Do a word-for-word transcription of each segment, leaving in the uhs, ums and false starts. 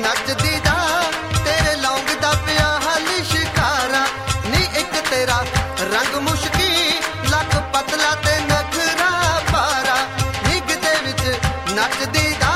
ਨੱਚਦੀ ਦਾ ਤੇਰੇ ਲੌਂਗ ਦਾ ਪਿਆ ਹਾਲ ਸ਼ਿਕਾਰਾ ਨੀ ਇੱਕ ਤੇਰਾ ਰੰਗ ਮੁਸ਼ਕੀ ਲੱਕ ਪਤਲਾ ਤੇ ਨਖਰਾ ਪਾਰਾ ਨਿੱਘ ਦੇ ਵਿੱਚ ਨੱਚਦੀ ਦਾ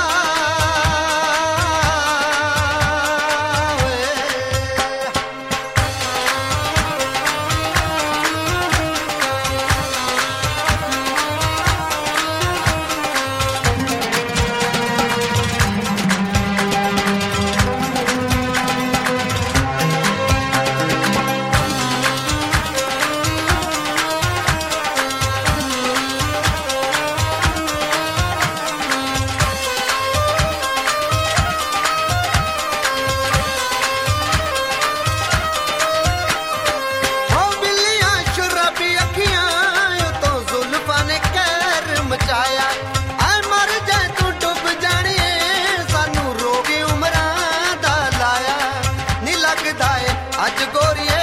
ਅੱਜ ਗੋਰੀਏ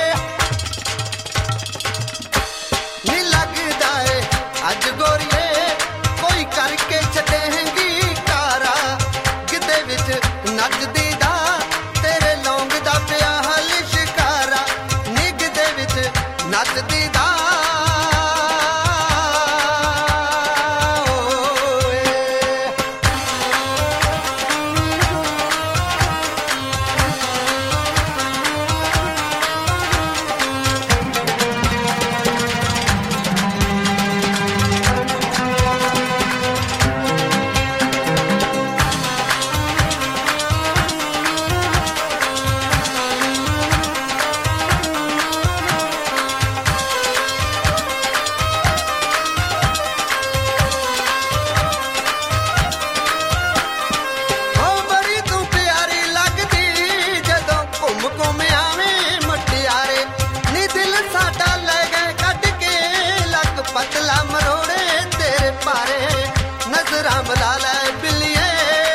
ਨੀ ਲੱਗਦਾ ਏ ਅੱਜ ਗੋਰੀਏ ਕੋਈ ਕਰਕੇ ਛੱਡੇਂਗੀ ਕਾਰਾ ਕਿਤੇ ਵਿੱਚ ਨੱਚਦੀ ਦਾ ਤੇਰੇ ਲੌਂਗ ਦਾ ਪਿਆ ਹਾਲ ਸ਼ਿਕਾਰਾ ਨਿੱਘ ਦੇ ਵਿੱਚ ਨੱਚਦੀ ਦਾ ਪਤਲਾ ਮਰੋੜੇ ਤੇਰੇ ਭਾਰੇ ਨਜ਼ਰਾਂ ਮਿਲਾ ਲੈ ਬਿੱਲੀਏ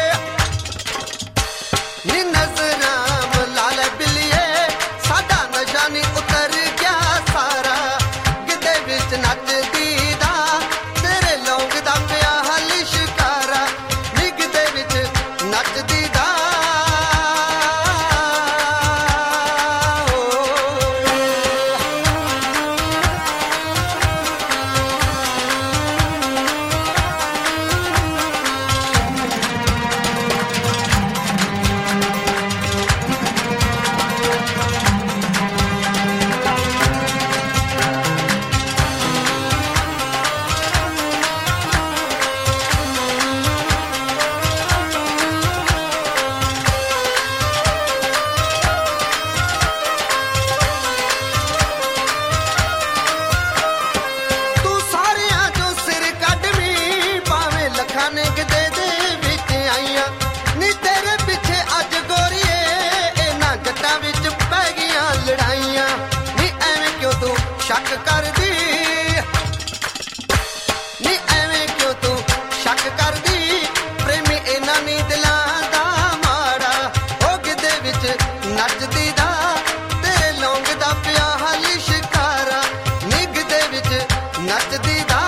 ਨੀ ਨਜ਼ਰਾਂ ਮਿਲਾ ਲੈ ਬਿੱਲੀਏ ਸਾਡਾ ਨਸ਼ਾ ਨੀ ਉਤਰ ਗਿਆ ਸਾਰਾ ਗਿੱਧੇ ਵਿੱਚ ਨੱਚਦੀ ਦਾ ਤੇਰੇ ਲੌਂਗ ਦਾ ਪਿਆ ਹਾਲ ਸ਼ਿਕਾਰਾ ਨੀ ਗਿੱਧੇ ਵਿੱਚ ਨੱਚਦੀ ਦਾ ਸ਼ੱਕ ਕਰਦੀ ਨੀ ਐਵੇਂ ਕਿਉਂ ਤੂੰ ਸ਼ੱਕ ਕਰਦੀ ਪ੍ਰੇਮੀ ਇਹਨਾਂ ਨੀ ਦਿਲਾਂ ਦਾ ਮਾੜਾ ਉਹ ਗਿੱਧੇ ਵਿੱਚ ਨੱਚਦੀ ਦਾ ਤੇਰੇ ਲੌਂਗ ਦਾ ਪਿਆ ਹਾਲ ਸ਼ਿਕਾਰਾ ਨੀ ਗਿੱਧੇ ਵਿੱਚ ਨੱਚਦੀ ਦਾ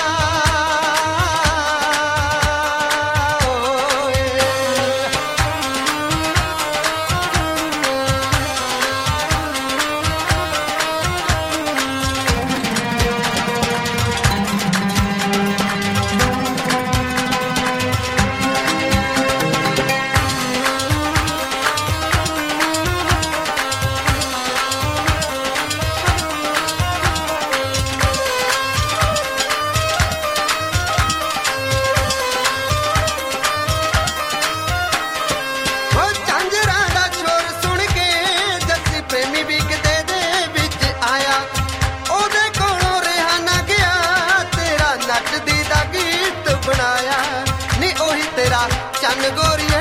ਚੰਨ ਗੋਰੀਏ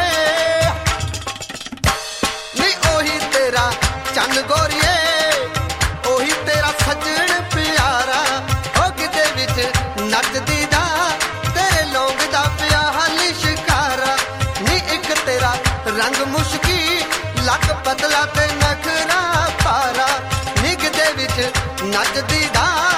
ਨੀ ਉਹੀ ਤੇਰਾ ਚੰਨ ਗੋਰੀਏ ਉਹੀ ਤੇਰਾ ਸੱਜਣ ਪਿਆਰਾ ਉਹ ਗਿੱਧੇ ਵਿੱਚ ਨੱਚਦੀ ਦਾ ਤੇਰੇ ਲੌਂਗ ਦਾ ਪਿਆ ਹਾਲ ਸ਼ਿਕਾਰਾ ਨੀ ਇੱਕ ਤੇਰਾ ਰੰਗ ਮੁਸ਼ਕੀ ਲੱਕ ਪਤਲਾ ਤੇ ਨਖਰਾ ਪਾਰਾ ਨੀ ਗਿੱਧੇ ਵਿੱਚ ਨੱਚਦੀ ਦਾ